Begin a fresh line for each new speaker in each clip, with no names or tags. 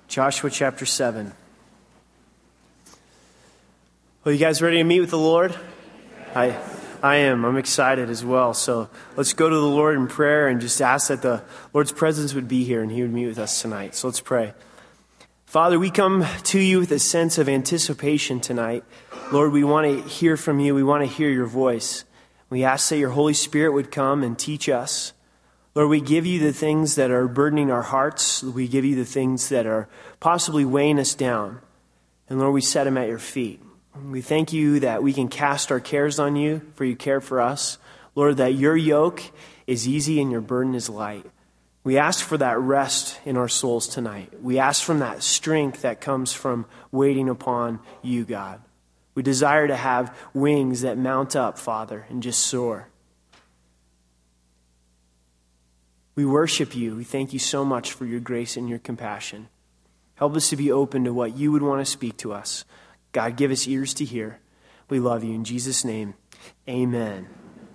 Joshua chapter 7. Well, you guys ready to meet with the Lord? I am. I'm excited as well. So let's go to the Lord in prayer and just ask that the Lord's presence would be here and he would meet with us tonight. So let's pray. Father, we come to you with a sense of anticipation tonight. Lord, we want to hear from you. We want to hear your voice. We ask that your Holy Spirit would come and teach us. Lord, we give you the things that are burdening our hearts. We give you the things that are possibly weighing us down. And Lord, we set them at your feet. We thank you that we can cast our cares on you, for you care for us. Lord, that your yoke is easy and your burden is light. We ask for that rest in our souls tonight. We ask from that strength that comes from waiting upon you, God. We desire to have wings that mount up, Father, and just soar. We worship you. We thank you so much for your grace and your compassion. Help us to be open to what you would want to speak to us. God, give us ears to hear. We love you. In Jesus' name, amen.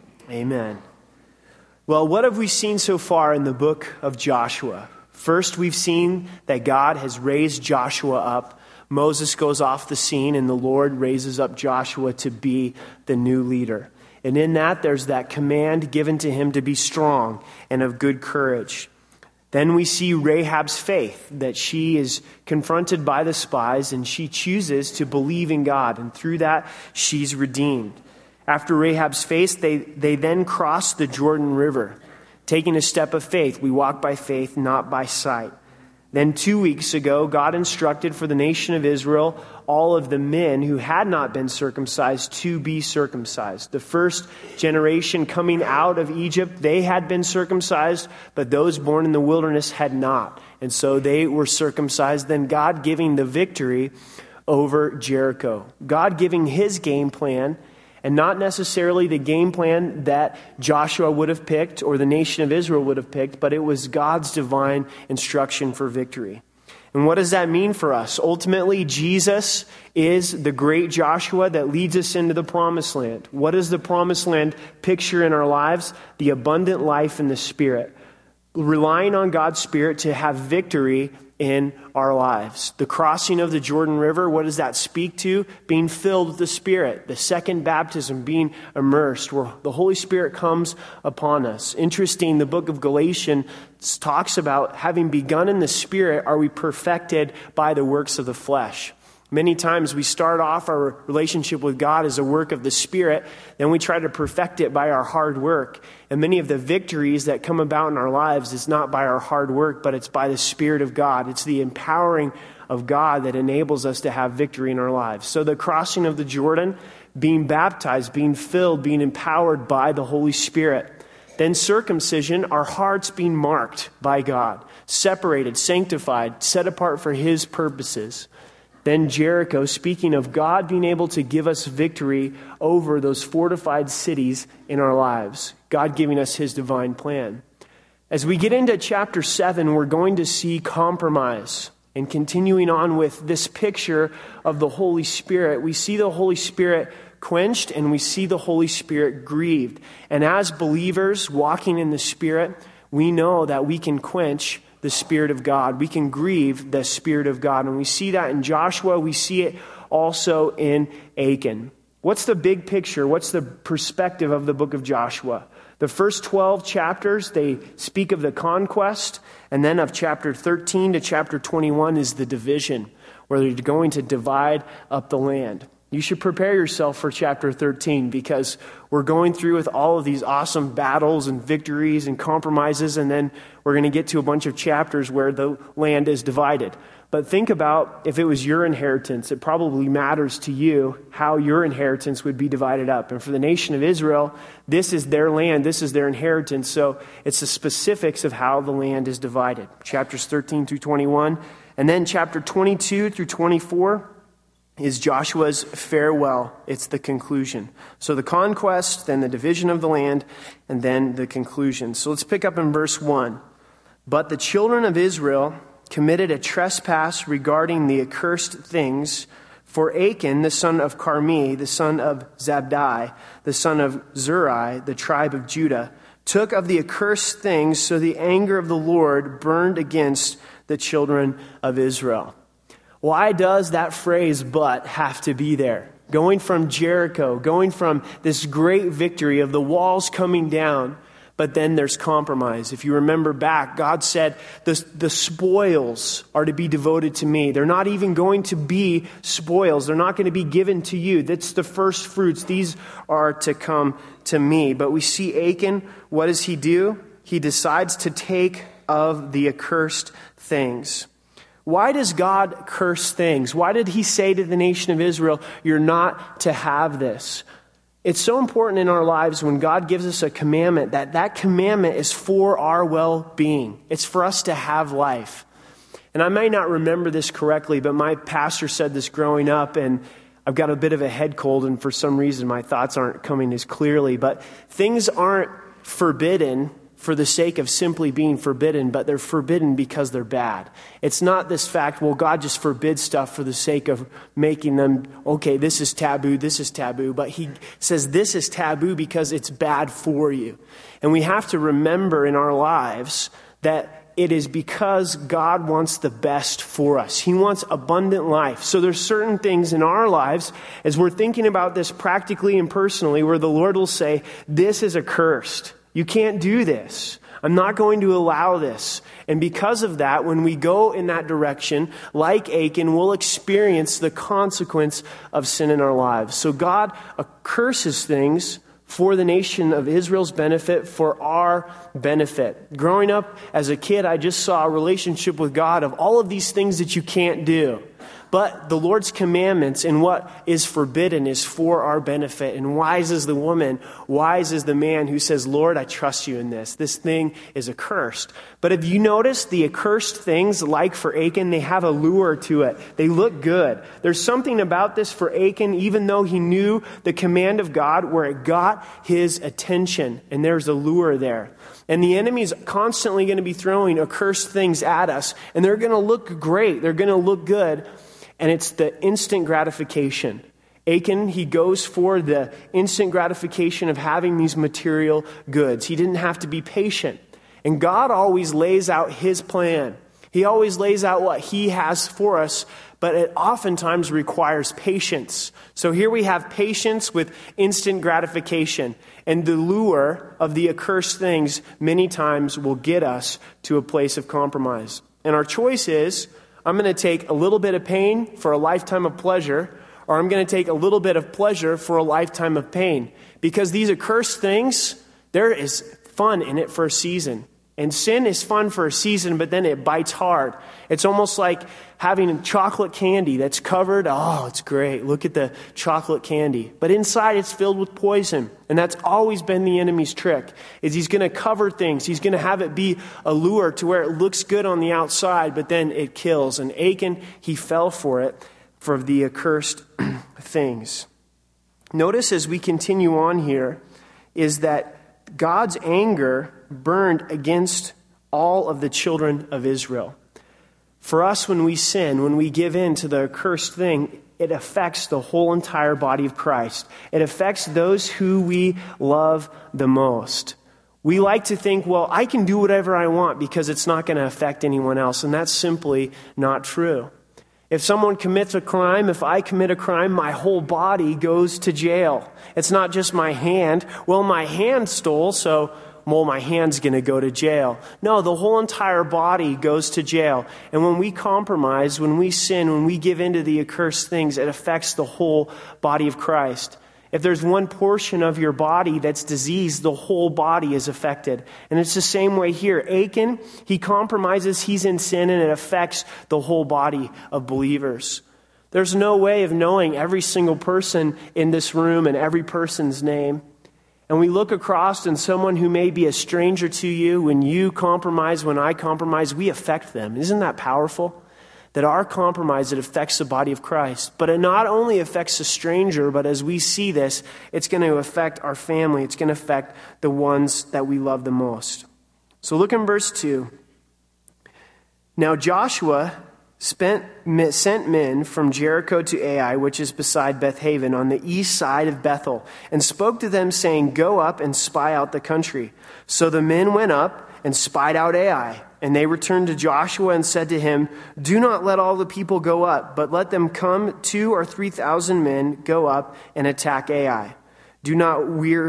Amen. Well, what have we seen so far in the book of Joshua? First, we've seen that God has raised Joshua up. Moses goes off the scene, and the Lord raises up Joshua to be the new leader. And in that, there's that command given to him to be strong and of good courage. Then we see Rahab's faith, that she is confronted by the spies and she chooses to believe in God. And through that, she's redeemed. After Rahab's faith, they then cross the Jordan River. Taking a step of faith, we walk by faith, not by sight. Then 2 weeks ago, God instructed for the nation of Israel all of the men who had not been circumcised to be circumcised. The first generation coming out of Egypt, they had been circumcised, but those born in the wilderness had not. And so they were circumcised, then God giving the victory over Jericho. God giving his game plan, and not necessarily the game plan that Joshua would have picked or the nation of Israel would have picked, but it was God's divine instruction for victory. And what does that mean for us? Ultimately, Jesus is the great Joshua that leads us into the promised land. What does the promised land picture in our lives? The abundant life in the Spirit. Relying on God's Spirit to have victory in our lives. The crossing of the Jordan River, what does that speak to? Being filled with the Spirit. The second baptism, being immersed, where the Holy Spirit comes upon us. Interesting, the book of Galatians talks about having begun in the Spirit, are we perfected by the works of the flesh? Many times we start off our relationship with God as a work of the Spirit, then we try to perfect it by our hard work. And many of the victories that come about in our lives is not by our hard work, but it's by the Spirit of God. It's the empowering of God that enables us to have victory in our lives. So the crossing of the Jordan, being baptized, being filled, being empowered by the Holy Spirit. Then circumcision, our hearts being marked by God, separated, sanctified, set apart for his purposes. Then Jericho, speaking of God being able to give us victory over those fortified cities in our lives. God giving us his divine plan. As we get into chapter 7, we're going to see compromise. And continuing on with this picture of the Holy Spirit, we see the Holy Spirit quenched and we see the Holy Spirit grieved. And as believers walking in the Spirit, we know that we can quench the Spirit of God. We can grieve the Spirit of God. And we see that in Joshua. We see it also in Achan. What's the big picture? What's the perspective of the book of Joshua? The first 12 chapters, they speak of the conquest. And then of chapter 13 to chapter 21 is the division, where they're going to divide up the land. You should prepare yourself for chapter 13 because we're going through with all of these awesome battles and victories and compromises, and then we're going to get to a bunch of chapters where the land is divided. But think about if it was your inheritance, it probably matters to you how your inheritance would be divided up. And for the nation of Israel, this is their land, this is their inheritance, so it's the specifics of how the land is divided. Chapters 13 through 21, and then chapter 22 through 24, is Joshua's farewell. It's the conclusion. So the conquest, then the division of the land, and then the conclusion. So let's pick up in verse 1. But the children of Israel committed a trespass regarding the accursed things, for Achan, the son of Carmi, the son of Zabdi, the son of Zuri, the tribe of Judah, took of the accursed things, so the anger of the Lord burned against the children of Israel. Why does that phrase "but" have to be there? Going from Jericho, going from this great victory of the walls coming down, but then there's compromise. If you remember back, God said the spoils are to be devoted to me. They're not even going to be spoils. They're not going to be given to you. That's the first fruits. These are to come to me. But we see Achan, what does he do? He decides to take of the accursed things. Why does God curse things? Why did he say to the nation of Israel, you're not to have this? It's so important in our lives when God gives us a commandment that commandment is for our well-being. It's for us to have life. And I may not remember this correctly, but my pastor said this growing up, and I've got a bit of a head cold, and for some reason my thoughts aren't coming as clearly. But things aren't forbidden for the sake of simply being forbidden, but they're forbidden because they're bad. It's not this fact, well, God just forbids stuff for the sake of making them, okay, this is taboo, but he says this is taboo because it's bad for you. And we have to remember in our lives that it is because God wants the best for us. He wants abundant life. So there's certain things in our lives, as we're thinking about this practically and personally, where the Lord will say, this is accursed. You can't do this. I'm not going to allow this. And because of that, when we go in that direction, like Achan, we'll experience the consequence of sin in our lives. So God curses things for the nation of Israel's benefit, for our benefit. Growing up as a kid, I just saw a relationship with God of all of these things that you can't do. But the Lord's commandments and what is forbidden is for our benefit. And wise is the woman, wise is the man who says, Lord, I trust you in this. This thing is accursed. But if you notice, the accursed things, like for Achan, they have a lure to it. They look good. There's something about this for Achan, even though he knew the command of God, where it got his attention. And there's a lure there. And the enemy's constantly going to be throwing accursed things at us. And they're going to look great. They're going to look good. And it's the instant gratification. Achan, he goes for the instant gratification of having these material goods. He didn't have to be patient. And God always lays out his plan. He always lays out what he has for us, but it oftentimes requires patience. So here we have patience with instant gratification. And the lure of the accursed things many times will get us to a place of compromise. And our choice is, I'm going to take a little bit of pain for a lifetime of pleasure, or I'm going to take a little bit of pleasure for a lifetime of pain. Because these accursed things, there is fun in it for a season. And sin is fun for a season, but then it bites hard. It's almost like having chocolate candy that's covered. Oh, it's great. Look at the chocolate candy. But inside it's filled with poison. And that's always been the enemy's trick, is he's going to cover things. He's going to have it be a lure to where it looks good on the outside, but then it kills. And Achan, he fell for it, for the accursed things. Notice as we continue on here, is that God's anger burned against all of the children of Israel. For us, when we sin, when we give in to the accursed thing, it affects the whole entire body of Christ. It affects those who we love the most. We like to think, well, I can do whatever I want because it's not going to affect anyone else. And that's simply not true. If someone commits a crime, if I commit a crime, my whole body goes to jail. It's not just my hand. Well, my hand stole, so my hand's going to go to jail. No, the whole entire body goes to jail. And when we compromise, when we sin, when we give into the accursed things, it affects the whole body of Christ. If there's one portion of your body that's diseased, the whole body is affected. And it's the same way here. Achan, he compromises, he's in sin, and it affects the whole body of believers. There's no way of knowing every single person in this room and every person's name. And we look across and someone who may be a stranger to you, when you compromise, when I compromise, we affect them. Isn't that powerful? That our compromise, it affects the body of Christ. But it not only affects a stranger, but as we see this, it's going to affect our family. It's going to affect the ones that we love the most. So look in verse 2. Now Joshua sent men from Jericho to Ai, which is beside Bethaven, on the east side of Bethel, and spoke to them, saying, Go up and spy out the country. So the men went up and spied out Ai. And they returned to Joshua and said to him, "Do not let all the people go up, but let them come 2,000 or 3,000 men go up and attack Ai. Do not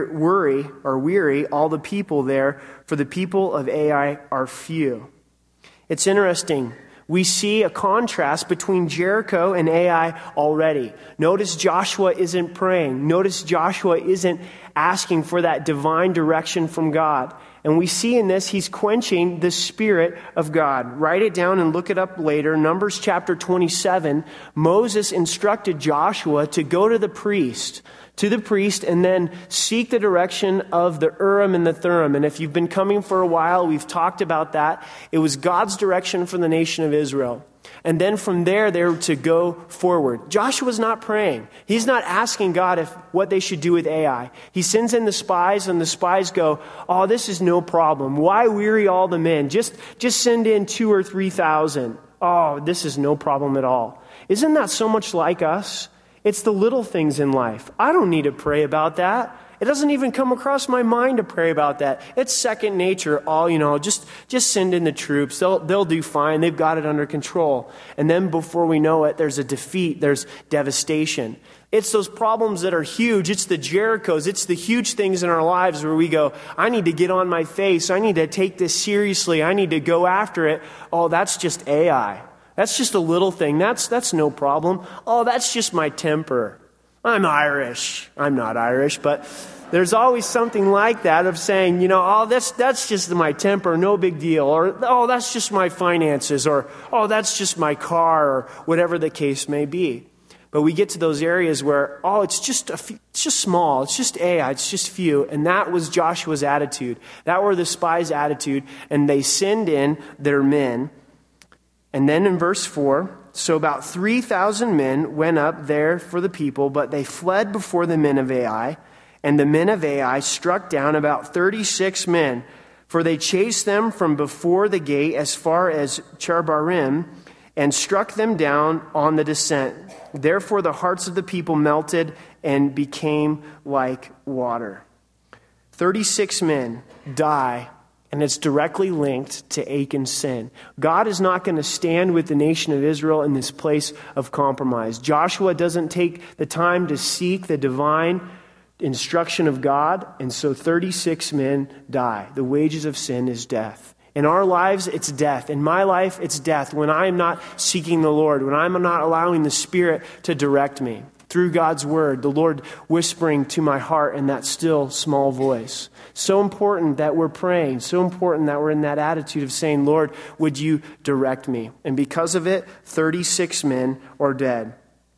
weary all the people there, for the people of Ai are few." It's interesting. We see a contrast between Jericho and Ai already. Notice Joshua isn't praying. Notice Joshua isn't asking for that divine direction from God. And we see in this, he's quenching the Spirit of God. Write it down and look it up later. Numbers chapter 27, Moses instructed Joshua to go to the priest, and then seek the direction of the Urim and the Thummim. And if you've been coming for a while, we've talked about that. It was God's direction for the nation of Israel. And then from there, they were to go forward. Joshua's not praying. He's not asking God what they should do with Ai. He sends in the spies, and the spies go, "Oh, this is no problem. Why weary all the men? Just send in 2,000 or 3,000. Oh, this is no problem at all." Isn't that so much like us? It's the little things in life. I don't need to pray about that. It doesn't even come across my mind to pray about that. It's second nature. Just send in the troops. They'll do fine. They've got it under control. And then before we know it, there's a defeat. There's devastation. It's those problems that are huge. It's the Jerichos. It's the huge things in our lives where we go, "I need to get on my face. I need to take this seriously. I need to go after it." Oh, that's just Ai. That's just a little thing. That's no problem. Oh, that's just my temper. I'm Irish. I'm not Irish, but there's always something like that of saying, "Oh, that's just my temper, no big deal." Or, "Oh, that's just my finances." Or, "Oh, that's just my car," or whatever the case may be. But we get to those areas where, it's just small. It's just Ai. It's just few. And that was Joshua's attitude. That were the spies' attitude. And they send in their men. And then in verse 4, so about 3,000 men went up there for the people, but they fled before the men of Ai. And the men of Ai struck down about 36 men, for they chased them from before the gate as far as Charbarim, and struck them down on the descent. Therefore the hearts of the people melted and became like water. 36 men die. And it's directly linked to Achan's sin. God is not going to stand with the nation of Israel in this place of compromise. Joshua doesn't take the time to seek the divine instruction of God, and so 36 men die. The wages of sin is death. In our lives, it's death. In my life, it's death. When I'm not seeking the Lord, when I'm not allowing the Spirit to direct me. Through God's word, the Lord whispering to my heart in that still small voice. So important that we're praying. So important that we're in that attitude of saying, "Lord, would you direct me?" And because of it, 36 men are dead.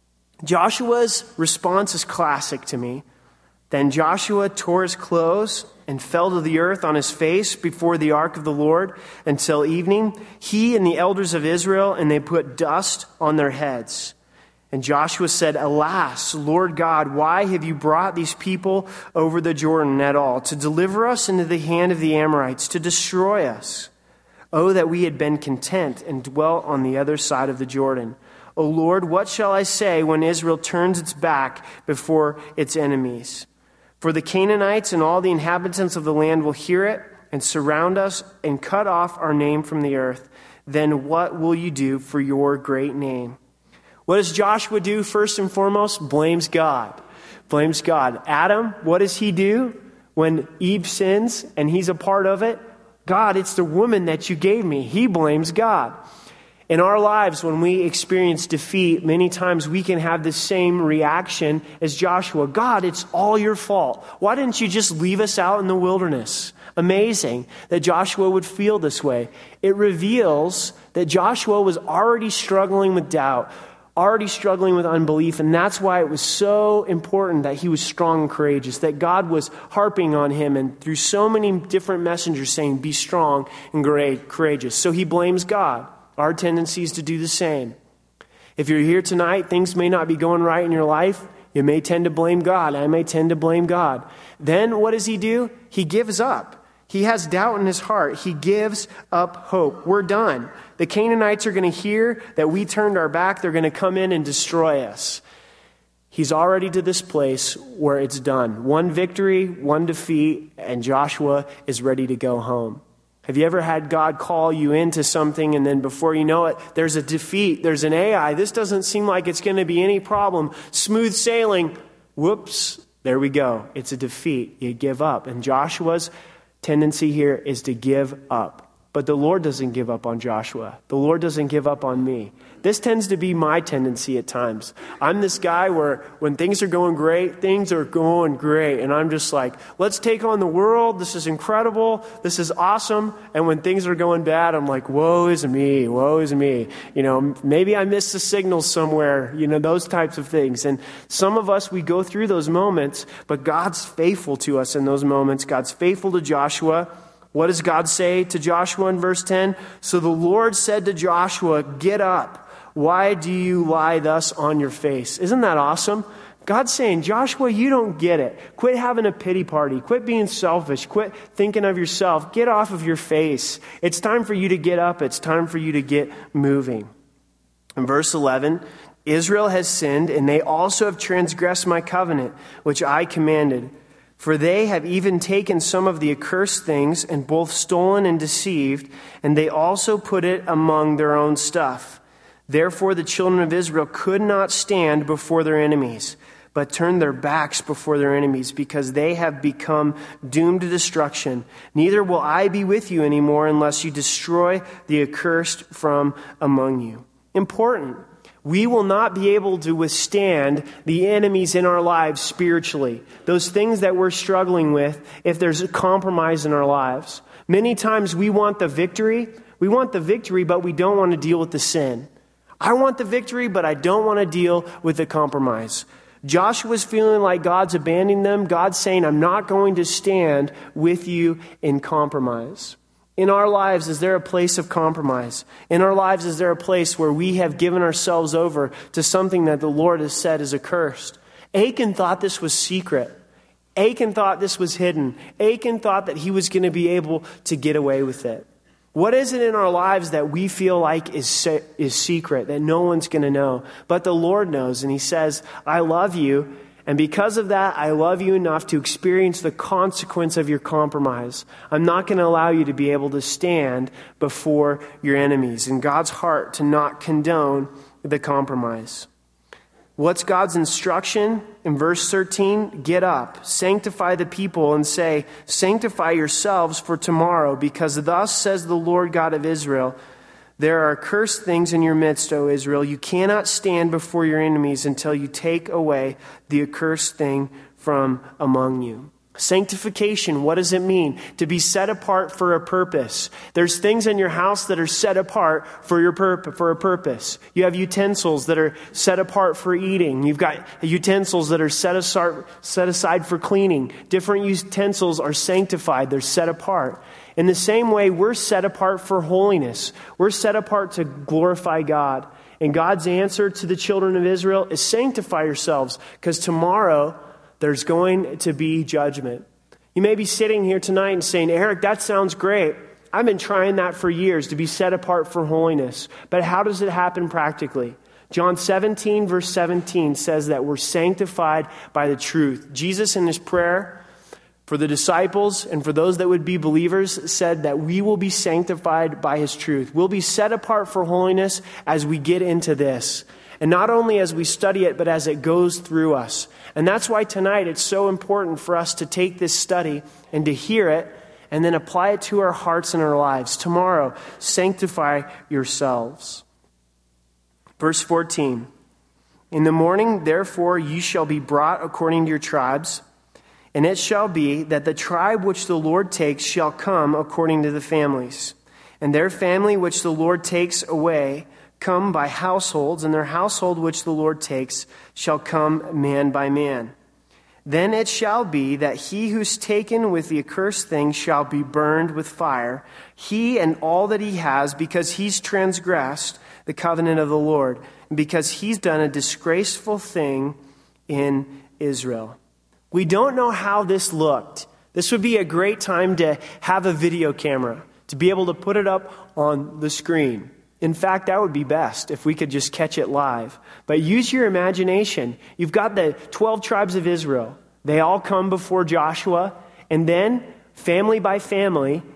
Joshua's response is classic to me. Then Joshua tore his clothes and fell to the earth on his face before the ark of the Lord until evening, he and the elders of Israel, and they put dust on their heads. And Joshua said, "Alas, Lord God, why have you brought these people over the Jordan at all, to deliver us into the hand of the Amorites, to destroy us? Oh, that we had been content and dwelt on the other side of the Jordan. O Lord, what shall I say when Israel turns its back before its enemies? For the Canaanites and all the inhabitants of the land will hear it and surround us and cut off our name from the earth. Then what will you do for your great name?" What does Joshua do first and foremost? Blames God. Blames God. Adam, what does he do when Eve sins and he's a part of it? "God, it's the woman that you gave me." He blames God. In our lives, when we experience defeat, many times we can have the same reaction as Joshua. "God, it's all your fault. Why didn't you just leave us out in the wilderness?" Amazing that Joshua would feel this way. It reveals that Joshua was already struggling with doubt, already struggling with unbelief, and that's why it was so important that he was strong and courageous, that God was harping on him and through so many different messengers saying, "Be strong and courageous." So he blames God. Our tendency is to do the same. If you're here tonight, things may not be going right in your life. You may tend to blame God. I may tend to blame God. Then what does he do? He gives up. He has doubt in his heart. He gives up hope. We're done. The Canaanites are going to hear that we turned our back. They're going to come in and destroy us. He's already to this place where it's done. One victory, one defeat, and Joshua is ready to go home. Have you ever had God call you into something and then before you know it, there's a defeat, there's an AI. This doesn't seem like it's going to be any problem. Smooth sailing. Whoops, there we go. It's a defeat. You give up. And Joshua's tendency here is to give up. But the Lord doesn't give up on Joshua. The Lord doesn't give up on me. This tends to be my tendency at times. I'm this guy where when things are going great, things are going great. And I'm just like, let's take on the world. This is incredible. This is awesome. And when things are going bad, I'm like, woe is me. Woe is me. Maybe I missed the signal somewhere. Those types of things. And some of us, we go through those moments, but God's faithful to us in those moments. God's faithful to Joshua. What does God say to Joshua in verse 10? So the Lord said to Joshua, get up. Why do you lie thus on your face? Isn't that awesome? God's saying, Joshua, you don't get it. Quit having a pity party. Quit being selfish. Quit thinking of yourself. Get off of your face. It's time for you to get up. It's time for you to get moving. In verse 11, Israel has sinned, and they also have transgressed my covenant, which I commanded. For they have even taken some of the accursed things and both stolen and deceived, and they also put it among their own stuff. Therefore the children of Israel could not stand before their enemies, but turned their backs before their enemies, because they have become doomed to destruction. Neither will I be with you anymore unless you destroy the accursed from among you. Important. We will not be able to withstand the enemies in our lives spiritually. Those things that we're struggling with if there's a compromise in our lives. Many times we want the victory. We want the victory, but we don't want to deal with the sin. I want the victory, but I don't want to deal with the compromise. Joshua's feeling like God's abandoning them. God's saying, I'm not going to stand with you in compromise. In our lives, is there a place of compromise? In our lives, is there a place where we have given ourselves over to something that the Lord has said is accursed? Achan thought this was secret. Achan thought this was hidden. Achan thought that he was going to be able to get away with it. What is it in our lives that we feel like is secret, that no one's going to know? But the Lord knows, and he says, I love you. And because of that, I love you enough to experience the consequence of your compromise. I'm not going to allow you to be able to stand before your enemies. In God's heart, to not condone the compromise. What's God's instruction? In verse 13, get up, sanctify the people, and say, sanctify yourselves for tomorrow, because thus says the Lord God of Israel, there are accursed things in your midst, O Israel. You cannot stand before your enemies until you take away the accursed thing from among you. Sanctification, what does it mean? To be set apart for a purpose. There's things in your house that are set apart for a purpose. You have utensils that are set apart for eating. You've got utensils that are set aside for cleaning. Different utensils are sanctified. They're set apart. In the same way, we're set apart for holiness. We're set apart to glorify God. And God's answer to the children of Israel is sanctify yourselves, because tomorrow there's going to be judgment. You may be sitting here tonight and saying, Eric, that sounds great. I've been trying that for years, to be set apart for holiness. But how does it happen practically? John 17, verse 17 says that we're sanctified by the truth. Jesus in his prayer for the disciples and for those that would be believers said that we will be sanctified by his truth. We'll be set apart for holiness as we get into this. And not only as we study it, but as it goes through us. And that's why tonight it's so important for us to take this study and to hear it and then apply it to our hearts and our lives. Tomorrow, sanctify yourselves. Verse 14. In the morning, therefore, you shall be brought according to your tribes. And it shall be that the tribe which the Lord takes shall come according to the families. And their family which the Lord takes away come by households, and their household which the Lord takes shall come man by man. Then it shall be that he who's taken with the accursed thing shall be burned with fire, he and all that he has, because he's transgressed the covenant of the Lord, and because he's done a disgraceful thing in Israel. We don't know how this looked. This would be a great time to have a video camera, to be able to put it up on the screen. In fact, that would be best if we could just catch it live. But use your imagination. You've got the 12 tribes of Israel. They all come before Joshua, and then family by family,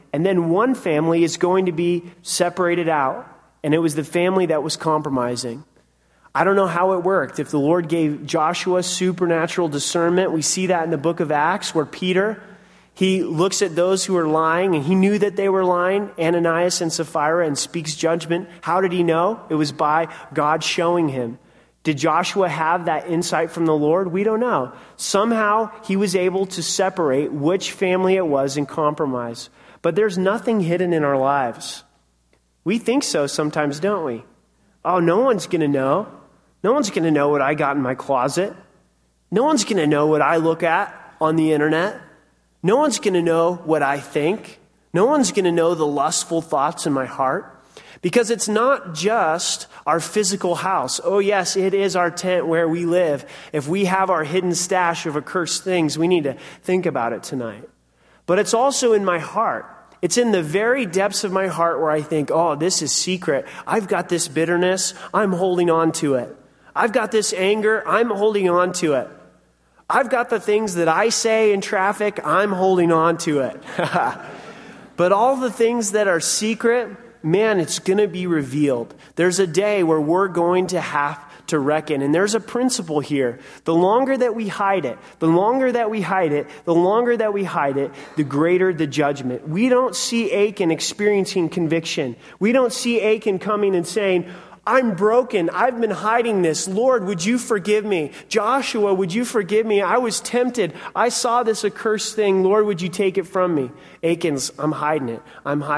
and then one family is going to be separated out. And it was the family that was compromising. I don't know how it worked. If the Lord gave Joshua supernatural discernment, we see that in the book of Acts where Peter, he looks at those who are lying, and he knew that they were lying, Ananias and Sapphira, and speaks judgment. How did he know? It was by God showing him. Did Joshua have that insight from the Lord? We don't know. Somehow he was able to separate which family it was in compromise. But there's nothing hidden in our lives. We think so sometimes, don't we? Oh, no one's going to know. No one's going to know what I got in my closet. No one's going to know what I look at on the internet. No one's going to know what I think. No one's going to know the lustful thoughts in my heart. Because it's not just our physical house. Oh, yes, it is our tent where we live. If we have our hidden stash of accursed things, we need to think about it tonight. But it's also in my heart. It's in the very depths of my heart where I think, oh, this is secret. I've got this bitterness. I'm holding on to it. I've got this anger. I'm holding on to it. I've got the things that I say in traffic. I'm holding on to it. But all the things that are secret, man, it's going to be revealed. There's a day where we're going to have to reckon. And there's a principle here. The longer that we hide it, the longer that we hide it, the greater the judgment. We don't see Achan experiencing conviction. We don't see Achan coming and saying, I'm broken. I've been hiding this. Lord, would you forgive me? Joshua, would you forgive me? I was tempted. I saw this accursed thing. Lord, would you take it from me? Achan's, I'm hiding it.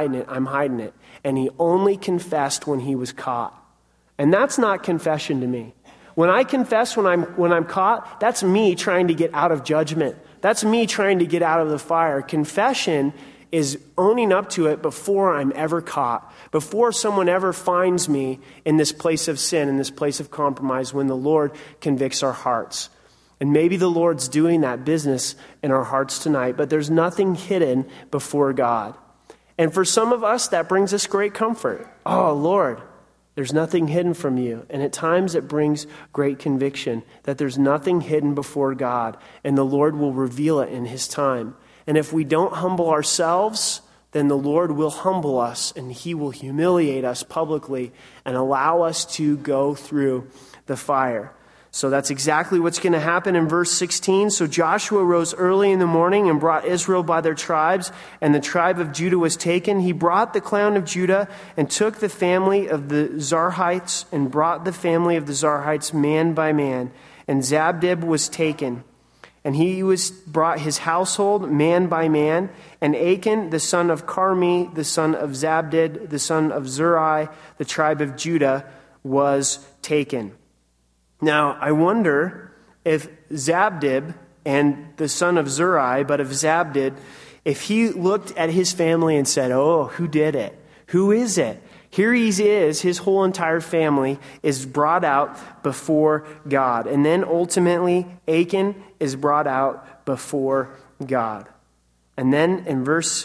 And he only confessed when he was caught. And that's not confession to me. When I confess when I'm caught, that's me trying to get out of judgment. That's me trying to get out of the fire. Confession is owning up to it before I'm ever caught, before someone ever finds me in this place of sin, in this place of compromise, when the Lord convicts our hearts. And maybe the Lord's doing that business in our hearts tonight, but there's nothing hidden before God. And for some of us, that brings us great comfort. Oh, Lord, there's nothing hidden from you. And at times it brings great conviction that there's nothing hidden before God, and the Lord will reveal it in his time. And if we don't humble ourselves, then the Lord will humble us, and he will humiliate us publicly and allow us to go through the fire. So that's exactly what's going to happen in verse 16. So Joshua rose early in the morning and brought Israel by their tribes, and the tribe of Judah was taken. He brought the clan of Judah and took the family of the Zarhites and brought the family of the Zarhites man by man. And Zabdib was taken. And he brought his household man by man. And Achan, the son of Carmi, the son of Zabdid, the son of Zuri, the tribe of Judah, was taken. Now, I wonder if Zabdib and the son of Zuri, but of Zabdid, if he looked at his family and said, oh, who did it? Who is it? Here he is, his whole entire family is brought out before God. And then ultimately, Achan is brought out before God. And then in verse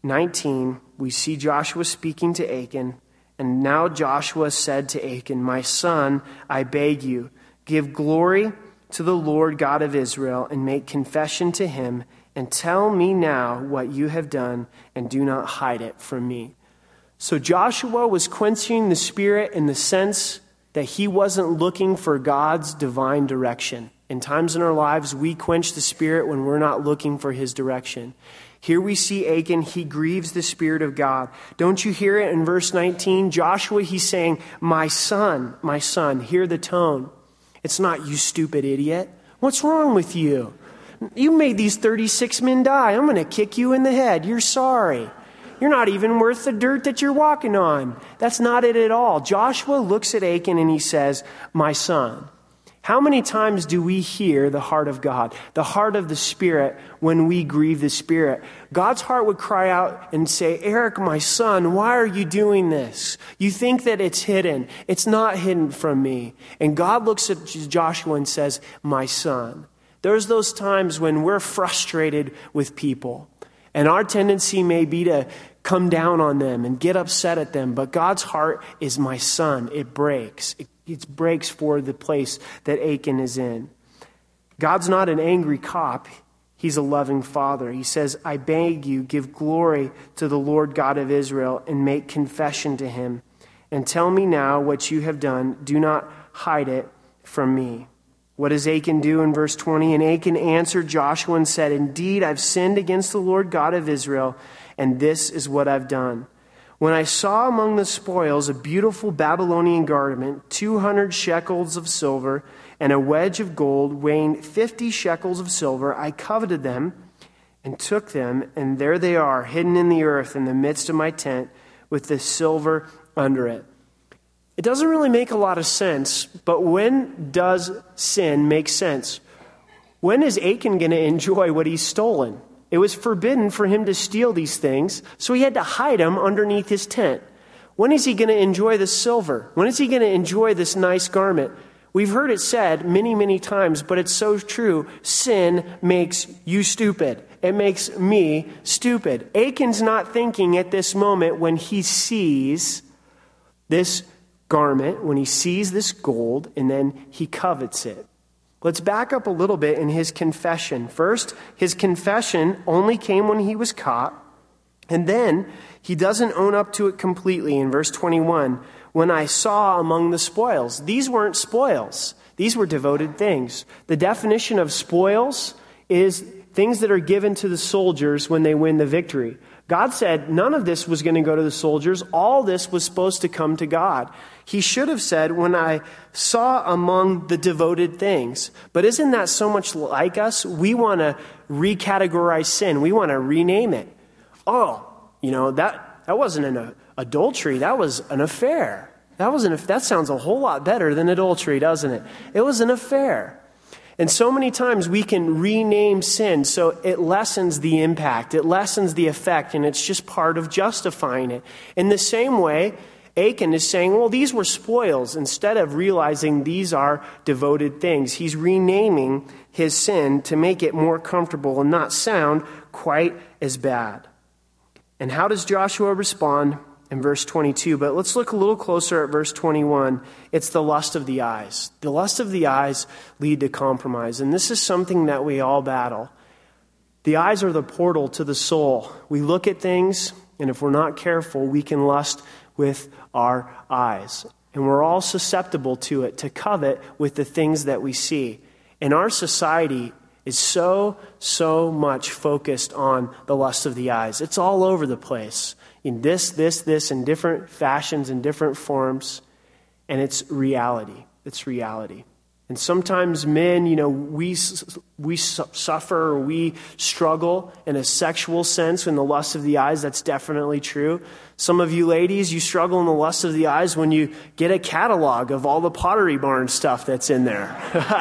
19, we see Joshua speaking to Achan. And now Joshua said to Achan, my son, I beg you, give glory to the Lord God of Israel and make confession to him, and tell me now what you have done, and do not hide it from me. So Joshua was quenching the Spirit in the sense that he wasn't looking for God's divine direction. In times in our lives, we quench the Spirit when we're not looking for his direction. Here we see Achan, he grieves the Spirit of God. Don't you hear it in verse 19? Joshua, he's saying, my son, hear the tone. It's not, you stupid idiot. What's wrong with you? You made these 36 men die. I'm going to kick you in the head. You're sorry. You're not even worth the dirt that you're walking on. That's not it at all. Joshua looks at Achan and he says, my son. How many times do we hear the heart of God, the heart of the Spirit, when we grieve the Spirit? God's heart would cry out and say, Eric, my son, why are you doing this? You think that it's hidden. It's not hidden from me. And God looks at Joshua and says, my son. There's those times when we're frustrated with people. And our tendency may be to come down on them and get upset at them. But God's heart is my son. It breaks. It breaks for the place that Achan is in. God's not an angry cop. He's a loving Father. He says, I beg you, give glory to the Lord God of Israel and make confession to him. And tell me now what you have done. Do not hide it from me. What does Achan do in verse 20? And Achan answered Joshua and said, indeed, I've sinned against the Lord God of Israel, and this is what I've done. When I saw among the spoils a beautiful Babylonian garment, 200 shekels of silver, and a wedge of gold weighing 50 shekels of silver, I coveted them and took them, and there they are, hidden in the earth in the midst of my tent, with the silver under it. It doesn't really make a lot of sense, but when does sin make sense? When is Achan going to enjoy what he's stolen? It was forbidden for him to steal these things, so he had to hide them underneath his tent. When is he going to enjoy the silver? When is he going to enjoy this nice garment? We've heard it said many, many times, but it's so true. Sin makes you stupid. It makes me stupid. Achan's not thinking at this moment when he sees this garment, when he sees this gold, and then he covets it. Let's back up a little bit in his confession. First, his confession only came when he was caught, and then he doesn't own up to it completely in verse 21. When I saw among the spoils. These weren't spoils. These were devoted things. The definition of spoils is things that are given to the soldiers when they win the victory. God said none of this was going to go to the soldiers. All this was supposed to come to God. He should have said, when I saw among the devoted things. But isn't that so much like us? We want to recategorize sin. We want to rename it. Oh, that wasn't an adultery. That was an affair. That sounds a whole lot better than adultery, doesn't it? It was an affair. And so many times we can rename sin so it lessens the impact, it lessens the effect, and it's just part of justifying it. In the same way, Achan is saying, well, these were spoils, instead of realizing these are devoted things. He's renaming his sin to make it more comfortable and not sound quite as bad. And how does Joshua respond? In verse 22, but let's look a little closer at verse 21. It's the lust of the eyes. The lust of the eyes lead to compromise, and this is something that we all battle. The eyes are the portal to the soul. We look at things, and if we're not careful, we can lust with our eyes. And we're all susceptible to it, to covet with the things that we see. And our society is so much focused on the lust of the eyes. It's all over the place. In this, in different fashions, in different forms. And it's reality. It's reality. And sometimes men, we suffer or we struggle in a sexual sense in the lust of the eyes. That's definitely true. Some of you ladies, you struggle in the lust of the eyes when you get a catalog of all the Pottery Barn stuff that's in there.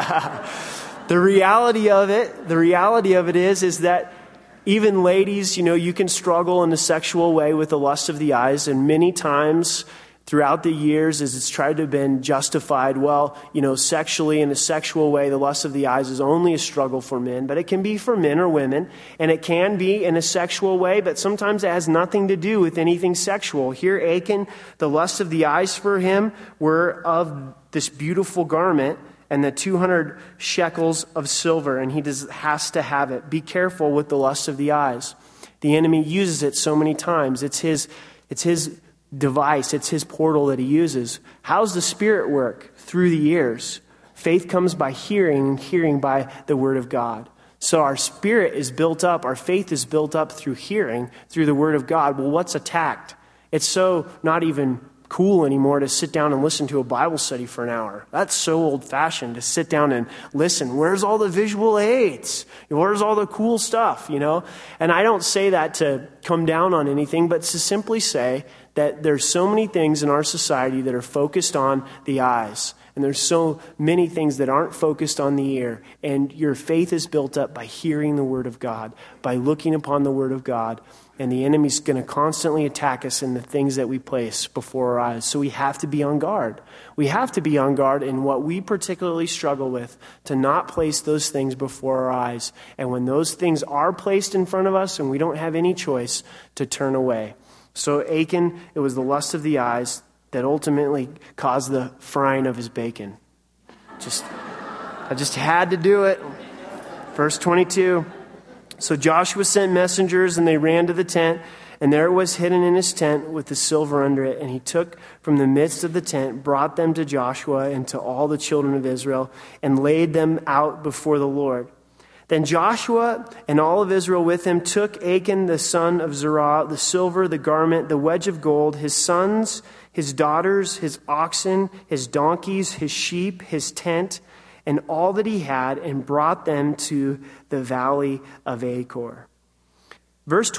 The reality of it is that even ladies, you can struggle in a sexual way with the lust of the eyes, and many times throughout the years, as it's tried to have been justified, sexually in a sexual way, the lust of the eyes is only a struggle for men, but it can be for men or women, and it can be in a sexual way, but sometimes it has nothing to do with anything sexual. Here, Achan, the lust of the eyes for him were of this beautiful garment, and the 200 shekels of silver, and he has to have it. Be careful with the lust of the eyes. The enemy uses it so many times. It's his device. It's his portal that he uses. How's the Spirit work? Through the ears. Faith comes by hearing, and hearing by the Word of God. So our spirit is built up, our faith is built up through hearing, through the Word of God. Well, what's attacked? It's so not even cool anymore to sit down and listen to a Bible study for an hour. That's so old-fashioned to sit down and listen. Where's all the visual aids? Where's all the cool stuff, And I don't say that to come down on anything, but to simply say that there's so many things in our society that are focused on the eyes. And there's so many things that aren't focused on the ear. And your faith is built up by hearing the Word of God, by looking upon the Word of God. And the enemy's going to constantly attack us in the things that we place before our eyes. So we have to be on guard. We have to be on guard in what we particularly struggle with, to not place those things before our eyes. And when those things are placed in front of us and we don't have any choice, to turn away. So Achan, it was the lust of the eyes that ultimately caused the frying of his bacon. I just had to do it. Verse 22. So Joshua sent messengers, and they ran to the tent, and there it was hidden in his tent with the silver under it. And he took from the midst of the tent, brought them to Joshua and to all the children of Israel, and laid them out before the Lord. Then Joshua and all of Israel with him took Achan the son of Zerah, the silver, the garment, the wedge of gold, his sons, his daughters, his oxen, his donkeys, his sheep, his tent, and all that he had, and brought them to the valley of Achor. Verse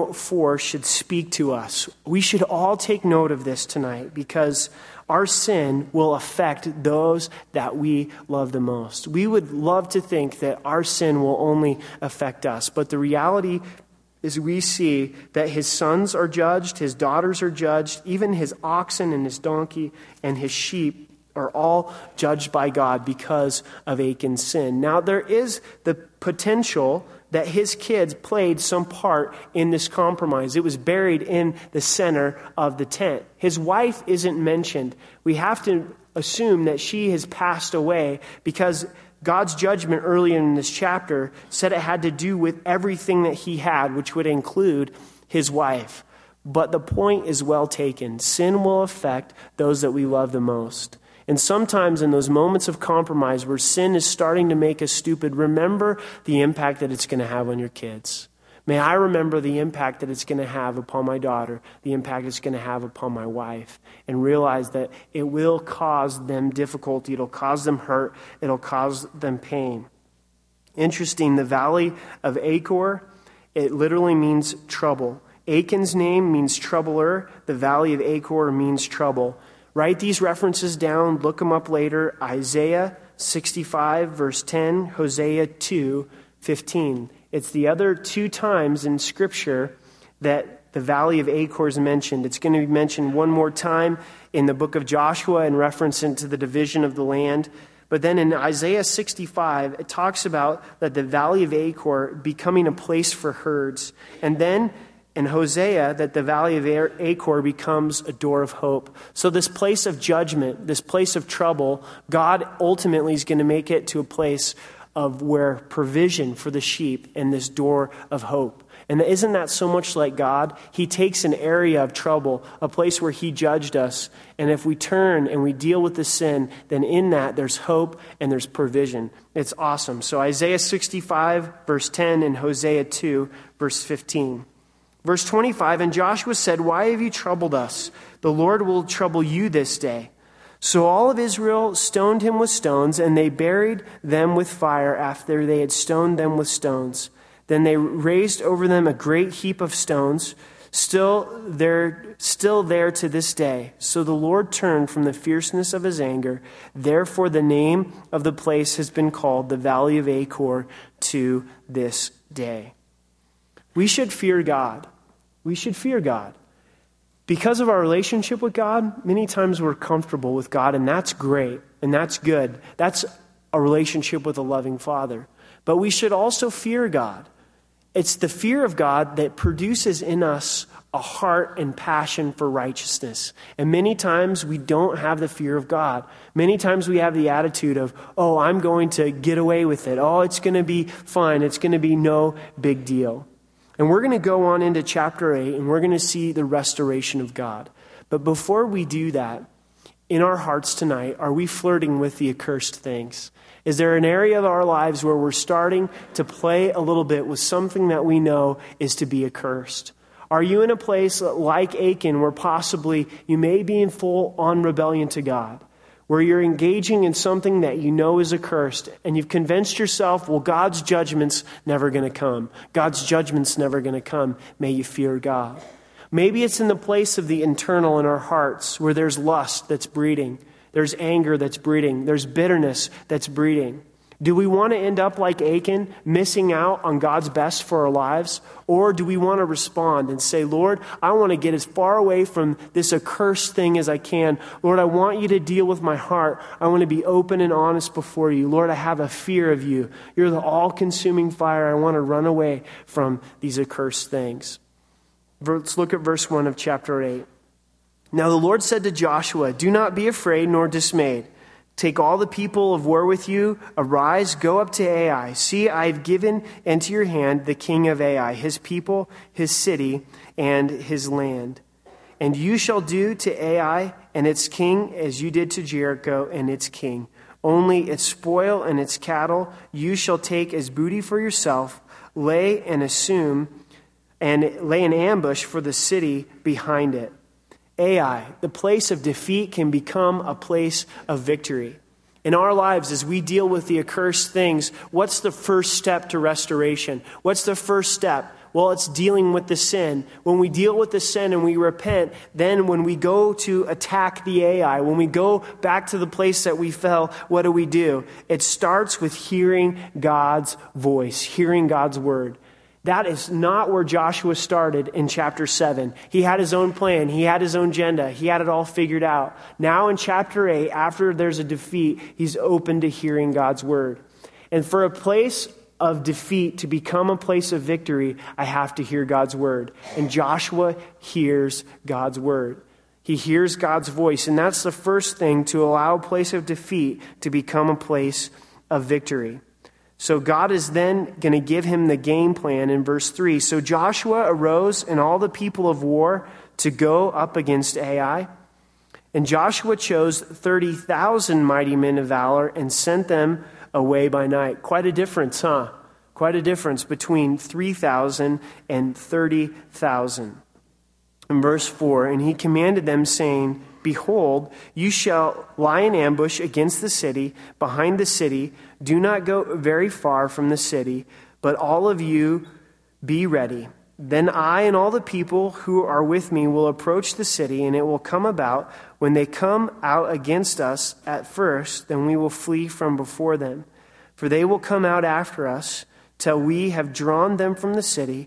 24 should speak to us. We should all take note of this tonight, because our sin will affect those that we love the most. We would love to think that our sin will only affect us, but the reality is we see that his sons are judged, his daughters are judged, even his oxen and his donkey and his sheep are all judged by God because of Achan's sin. Now, there is the potential that his kids played some part in this compromise. It was buried in the center of the tent. His wife isn't mentioned. We have to assume that she has passed away, because God's judgment earlier in this chapter said it had to do with everything that he had, which would include his wife. But the point is well taken. Sin will affect those that we love the most. And sometimes in those moments of compromise where sin is starting to make us stupid, remember the impact that it's going to have on your kids. May I remember the impact that it's going to have upon my daughter, the impact it's going to have upon my wife, and realize that it will cause them difficulty, it'll cause them hurt, it'll cause them pain. Interesting, the valley of Achor, it literally means trouble. Achan's name means troubler. The valley of Achor means trouble. Write these references down, look them up later. Isaiah 65, verse 10, Hosea 2, 15. It's the other two times in Scripture that the valley of Achor is mentioned. It's going to be mentioned one more time in the book of Joshua in reference into the division of the land. But then in Isaiah 65, it talks about that the valley of Achor becoming a place for herds. And then in Hosea, that the valley of Achor becomes a door of hope. So this place of judgment, this place of trouble, God ultimately is going to make it to a place of where provision for the sheep and this door of hope. And isn't that so much like God? He takes an area of trouble, a place where he judged us. And if we turn and we deal with the sin, then in that there's hope and there's provision. It's awesome. So Isaiah 65, verse 10, and Hosea 2, verse 15. Verse 25, and Joshua said, "Why have you troubled us? The Lord will trouble you this day." So all of Israel stoned him with stones, and they buried them with fire after they had stoned them with stones. Then they raised over them a great heap of stones, still there to this day. So the Lord turned from the fierceness of his anger. Therefore the name of the place has been called the Valley of Achor to this day. We should fear God. We should fear God. Because of our relationship with God, many times we're comfortable with God, and that's great, and that's good. That's a relationship with a loving Father. But we should also fear God. It's the fear of God that produces in us a heart and passion for righteousness. And many times we don't have the fear of God. Many times we have the attitude of, oh, I'm going to get away with it. Oh, it's going to be fine. It's going to be no big deal. And we're going to go on into chapter 8, and we're going to see the restoration of God. But before we do that, in our hearts tonight, are we flirting with the accursed things? Is there an area of our lives where we're starting to play a little bit with something that we know is to be accursed? Are you in a place like Achan where possibly you may be in full-on rebellion to God, where you're engaging in something that you know is accursed, and you've convinced yourself, well, God's judgment's never going to come. God's judgment's never going to come. May you fear God. Maybe it's in the place of the internal in our hearts where there's lust that's breeding. There's anger that's breeding. There's bitterness that's breeding. Do we want to end up like Achan, missing out on God's best for our lives? Or do we want to respond and say, Lord, I want to get as far away from this accursed thing as I can. Lord, I want you to deal with my heart. I want to be open and honest before you. Lord, I have a fear of you. You're the all-consuming fire. I want to run away from these accursed things. Let's look at verse 1 of chapter 8. Now the Lord said to Joshua, "Do not be afraid nor dismayed. Take all the people of war with you. Arise, go up to Ai. See, I have given into your hand the king of Ai, his people, his city, and his land. And you shall do to Ai and its king as you did to Jericho and its king. Only its spoil and its cattle you shall take as booty for yourself. Lay an ambush for the city behind it. Ai, the place of defeat, can become a place of victory. In our lives, as we deal with the accursed things, what's the first step to restoration? What's the first step? Well, it's dealing with the sin. When we deal with the sin and we repent, then when we go to attack the Ai, when we go back to the place that we fell, what do? It starts with hearing God's voice, hearing God's word. That is not where Joshua started in chapter 7. He had his own plan. He had his own agenda. He had it all figured out. Now in chapter 8, after there's a defeat, he's open to hearing God's word. And for a place of defeat to become a place of victory, I have to hear God's word. And Joshua hears God's word. He hears God's voice. And that's the first thing to allow a place of defeat to become a place of victory. So God is then going to give him the game plan in verse 3. So Joshua arose and all the people of war to go up against Ai. And Joshua chose 30,000 mighty men of valor and sent them away by night. Quite a difference, huh? Quite a difference between 3,000 and 30,000. In verse 4, and he commanded them, saying, Behold, you shall lie in ambush against the city, behind the city. Do not go very far from the city, but all of you be ready. Then I and all the people who are with me will approach the city, and it will come about, when they come out against us at first, then we will flee from before them. For they will come out after us, till we have drawn them from the city.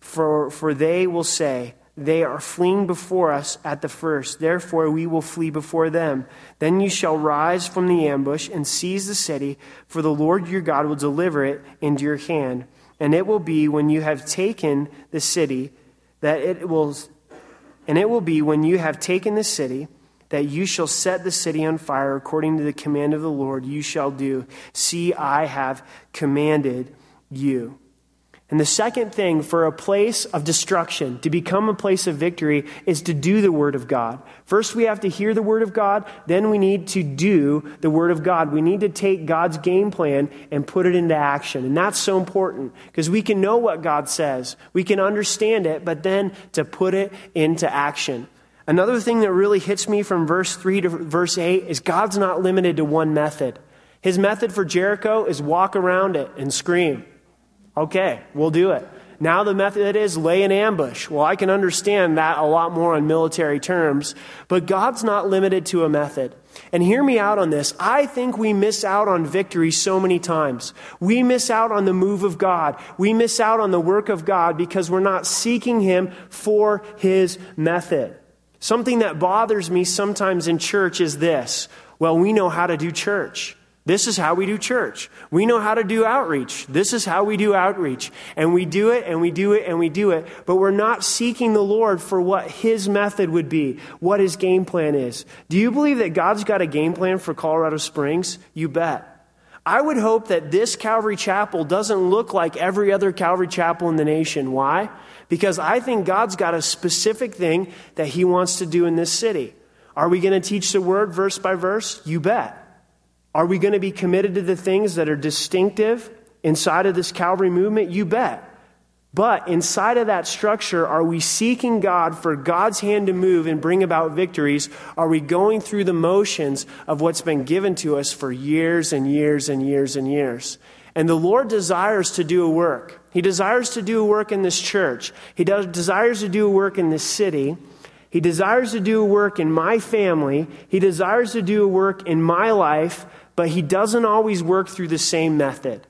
For they will say, They are fleeing before us at the first, therefore we will flee before them. Then you shall rise from the ambush and seize the city, for the Lord your God will deliver it into your hand. And it will be when you have taken the city that you shall set the city on fire according to the command of the Lord you shall do. See, I have commanded you. And the second thing for a place of destruction to become a place of victory is to do the Word of God. First, we have to hear the Word of God. Then we need to do the Word of God. We need to take God's game plan and put it into action. And that's so important because we can know what God says. We can understand it, but then to put it into action. Another thing that really hits me from verse 3 to verse 8 is God's not limited to one method. His method for Jericho is walk around it and scream. Okay, we'll do it. Now the method is lay an ambush. Well, I can understand that a lot more on military terms, but God's not limited to a method. And hear me out on this. I think we miss out on victory so many times. We miss out on the move of God. We miss out on the work of God because we're not seeking Him for His method. Something that bothers me sometimes in church is this. Well, we know how to do church. This is how we do church. We know how to do outreach. This is how we do outreach. And we do it, and we do it, and we do it. But we're not seeking the Lord for what His method would be, what His game plan is. Do you believe that God's got a game plan for Colorado Springs? You bet. I would hope that this Calvary Chapel doesn't look like every other Calvary Chapel in the nation. Why? Because I think God's got a specific thing that He wants to do in this city. Are we going to teach the Word verse by verse? You bet. Are we going to be committed to the things that are distinctive inside of this Calvary movement? You bet. But inside of that structure, are we seeking God for God's hand to move and bring about victories? Are we going through the motions of what's been given to us for years and years and years and years? And the Lord desires to do a work. He desires to do a work in this church. He desires to do a work in this city. He desires to do a work in my family. He desires to do a work in my life. But He doesn't always work through the same method.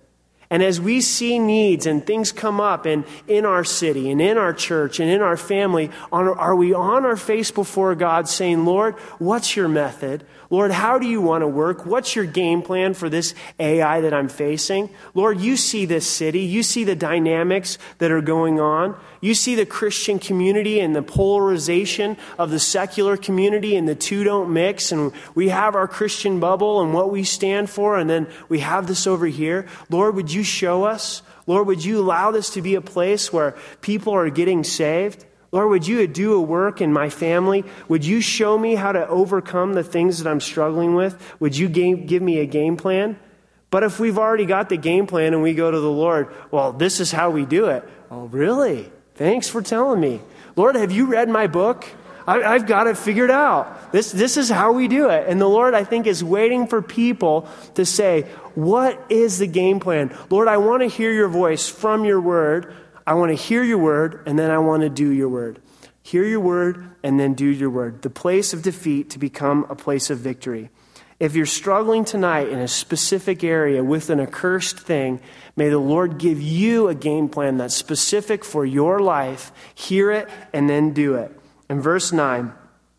And as we see needs and things come up in our city and in our church and in our family, are we on our face before God saying, Lord, what's your method? Lord, how do you want to work? What's your game plan for this AI that I'm facing? Lord, you see this city. You see the dynamics that are going on. You see the Christian community and the polarization of the secular community, and the two don't mix. And we have our Christian bubble and what we stand for, and then we have this over here. Lord, would you show us? Lord, would you allow this to be a place where people are getting saved? Lord, would you do a work in my family? Would you show me how to overcome the things that I'm struggling with? Would you give me a game plan? But if we've already got the game plan and we go to the Lord, well, this is how we do it. Oh, really? Thanks for telling me. Lord, have you read my book? I've got it figured out. This is how we do it. And the Lord, I think, is waiting for people to say, what is the game plan? Lord, I want to hear your voice from your word. I want to hear your word, and then I want to do your word. Hear your word, and then do your word. The place of defeat to become a place of victory. If you're struggling tonight in a specific area with an accursed thing, may the Lord give you a game plan that's specific for your life. Hear it, and then do it. In verse 9,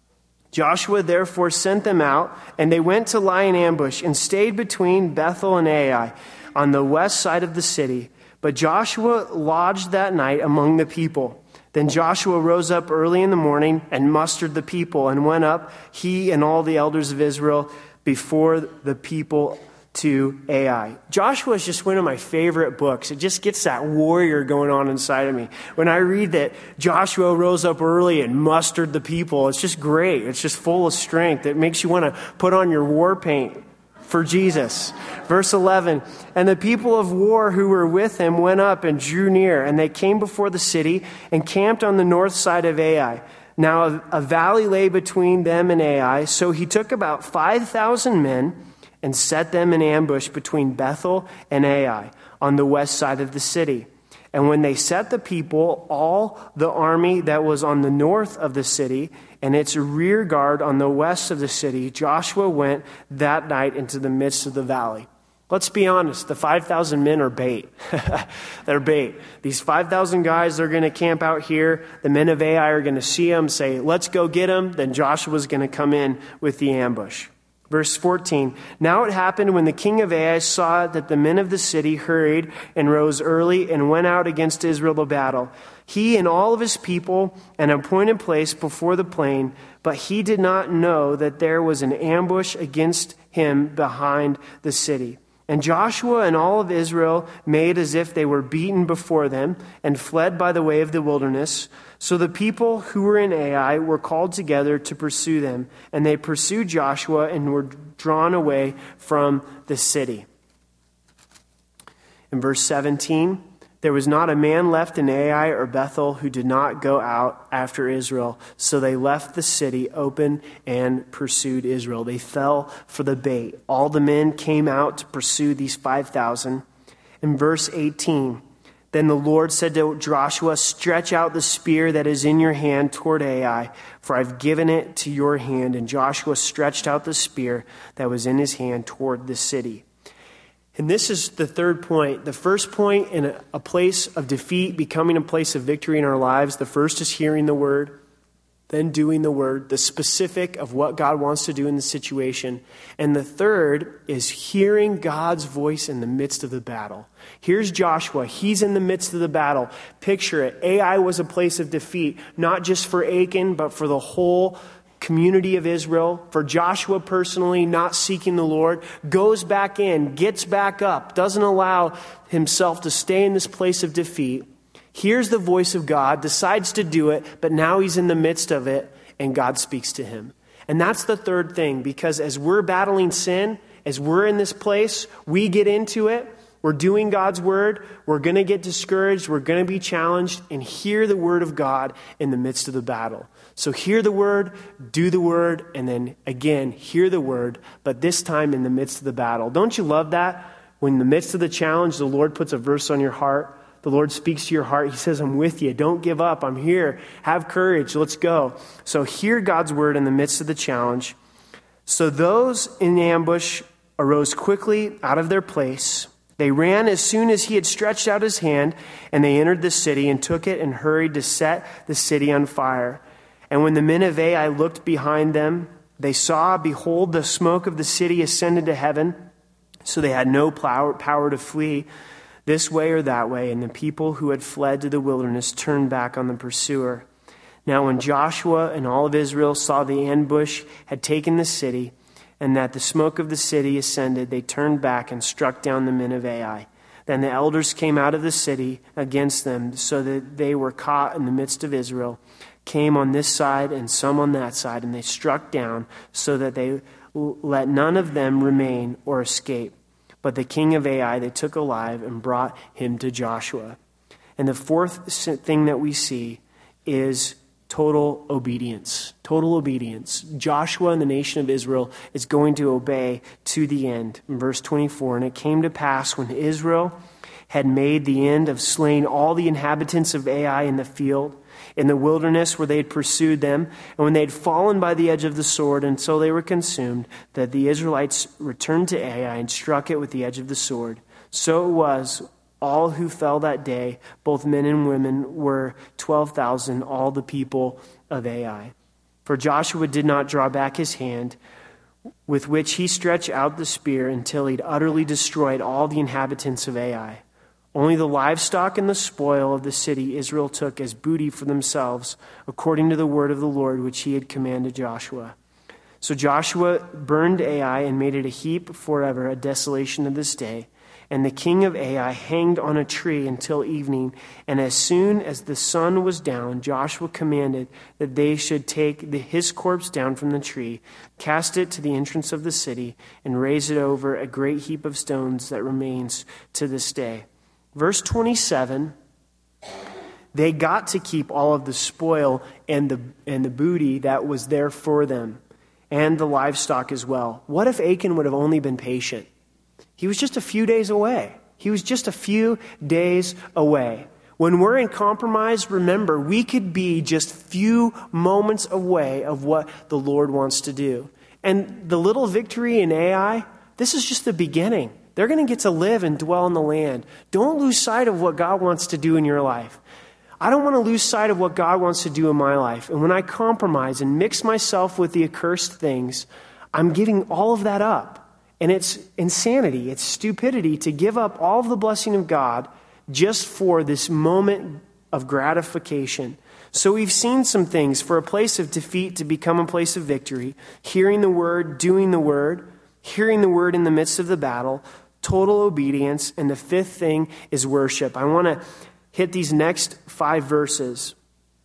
Joshua therefore sent them out, and they went to lie in ambush and stayed between Bethel and Ai on the west side of the city. But Joshua lodged that night among the people. Then Joshua rose up early in the morning and mustered the people, and went up, he and all the elders of Israel, before the people to Ai. Joshua is just one of my favorite books. It just gets that warrior going on inside of me. When I read that Joshua rose up early and mustered the people, it's just great. It's just full of strength. It makes you want to put on your war paint for Jesus. Verse 11, and the people of war who were with him went up and drew near, and they came before the city and camped on the north side of Ai. Now a valley lay between them and Ai, so he took about 5,000 men and set them in ambush between Bethel and Ai on the west side of the city. And when they set the people, all the army that was on the north of the city and its rear guard on the west of the city, Joshua went that night into the midst of the valley. Let's be honest, the 5,000 men are bait. They're bait. These 5,000 guys, they're going to camp out here. The men of Ai are going to see them, say, let's go get them. Then Joshua's going to come in with the ambush. Verse 14, now it happened when the king of Ai saw that the men of the city hurried and rose early and went out against Israel to battle, he and all of his people, an appointed place before the plain, but he did not know that there was an ambush against him behind the city. And Joshua and all of Israel made as if they were beaten before them and fled by the way of the wilderness. So the people who were in Ai were called together to pursue them, and they pursued Joshua and were drawn away from the city. In verse 17, there was not a man left in Ai or Bethel who did not go out after Israel. So they left the city open and pursued Israel. They fell for the bait. All the men came out to pursue these 5,000. In verse 18, then the Lord said to Joshua, stretch out the spear that is in your hand toward Ai, for I've given it to your hand. And Joshua stretched out the spear that was in his hand toward the city. And this is the third point. The first point in a place of defeat becoming a place of victory in our lives. The first is hearing the word, then doing the word, the specific of what God wants to do in the situation. And the third is hearing God's voice in the midst of the battle. Here's Joshua. He's in the midst of the battle. Picture it. Ai was a place of defeat, not just for Achan, but for the whole community of Israel. For Joshua personally, not seeking the Lord, goes back in, gets back up, doesn't allow himself to stay in this place of defeat, hears the voice of God, decides to do it, but now he's in the midst of it, and God speaks to him. And that's the third thing, because as we're battling sin, as we're in this place, we get into it, we're doing God's word, we're going to get discouraged, we're going to be challenged, and hear the word of God in the midst of the battle. So hear the word, do the word, and then again, hear the word, but this time in the midst of the battle. Don't you love that? When in the midst of the challenge, the Lord puts a verse on your heart. The Lord speaks to your heart. He says, I'm with you. Don't give up. I'm here. Have courage. Let's go. So hear God's word in the midst of the challenge. So those in ambush arose quickly out of their place They ran as soon as he had stretched out his hand, and they entered the city and took it and hurried to set the city on fire. And when the men of Ai looked behind them, they saw, behold, the smoke of the city ascended to heaven. So they had no power to flee this way or that way. And the people who had fled to the wilderness turned back on the pursuer. Now when Joshua and all of Israel saw the ambush had taken the city, and that the smoke of the city ascended, they turned back and struck down the men of Ai. Then the elders came out of the city against them, so that they were caught in the midst of Israel, came on this side and some on that side, and they struck down, so that they let none of them remain or escape. But the king of Ai they took alive and brought him to Joshua. And the fourth thing that we see is total obedience. Total obedience. Joshua and the nation of Israel is going to obey to the end. In verse 24, and it came to pass when Israel had made the end of slaying all the inhabitants of Ai in the field, in the wilderness where they had pursued them, and when they had fallen by the edge of the sword until they were consumed, that the Israelites returned to Ai and struck it with the edge of the sword. So it was, all who fell that day, both men and women, were 12,000, all the people of Ai. For Joshua did not draw back his hand, with which he stretched out the spear until he'd utterly destroyed all the inhabitants of Ai. Only the livestock and the spoil of the city Israel took as booty for themselves, according to the word of the Lord which he had commanded Joshua. So Joshua burned Ai and made it a heap forever, a desolation to this day. And the king of Ai hanged on a tree until evening. And as soon as the sun was down, Joshua commanded that they should take his corpse down from the tree, cast it to the entrance of the city, and raise it over a great heap of stones that remains to this day. Verse 27, they got to keep all of the spoil and the booty that was there for them, and the livestock as well. What if Achan would have only been patient? He was just a few days away. He was just a few days away. When we're in compromise, remember, we could be just few moments away of what the Lord wants to do. And the little victory in Ai, this is just the beginning. They're going to get to live and dwell in the land. Don't lose sight of what God wants to do in your life. I don't want to lose sight of what God wants to do in my life. And when I compromise and mix myself with the accursed things, I'm giving all of that up. And it's insanity, it's stupidity to give up all of the blessing of God just for this moment of gratification. So we've seen some things for a place of defeat to become a place of victory, hearing the word, doing the word, hearing the word in the midst of the battle, total obedience, and the fifth thing is worship. I want to hit these next 5 verses.